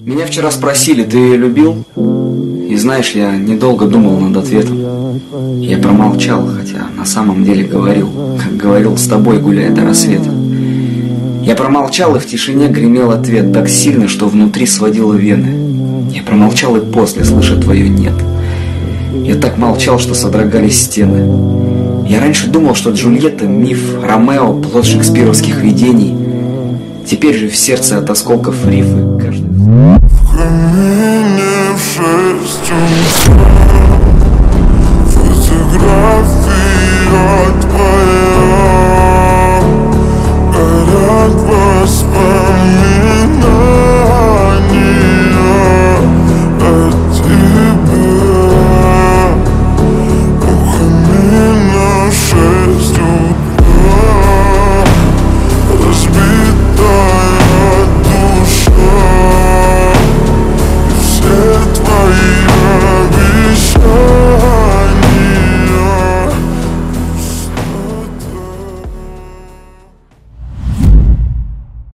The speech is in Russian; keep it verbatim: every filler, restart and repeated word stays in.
Меня вчера спросили, ты ее любил? И знаешь, я недолго думал над ответом. Я промолчал, хотя на самом деле говорил, как говорил с тобой, гуляя до рассвета. Я промолчал, и в тишине гремел ответ так сильно, что внутри сводило вены. Я промолчал и после, слыша твое «нет». Я так молчал, что содрогались стены. Я раньше думал, что Джульетта — миф, Ромео — плод шекспировских видений. Теперь же в сердце от осколков рифы каждый...